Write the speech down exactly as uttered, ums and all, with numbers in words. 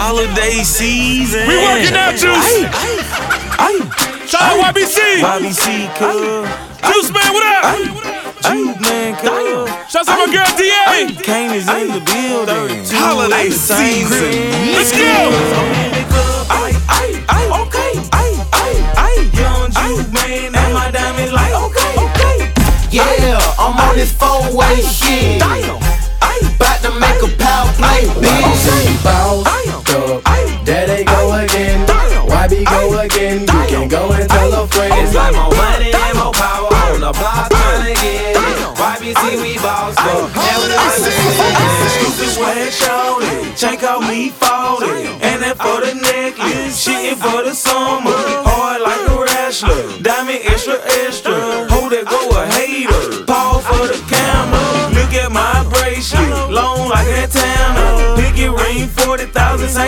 holiday season. We working out, Juice. Shout out Y B C. Y B C, cuz. Juice Man, what up? Juice Man, cuz. Shout out to my girl D A. Kane is in the building. Holiday season. Let's go. Okay, young Juice Man, and my diamonds like okay, okay. Yeah, I'm on this four-way shit. About to make a power play, bitch. Boss, dub, there they go again. Y B go again. You can go and tell a friend. It's like more money and more power on the block trying to get it. Y B C, we boss up. Stupid sweat shorty, check out me falling. And that for the necklace, shitting for the summer.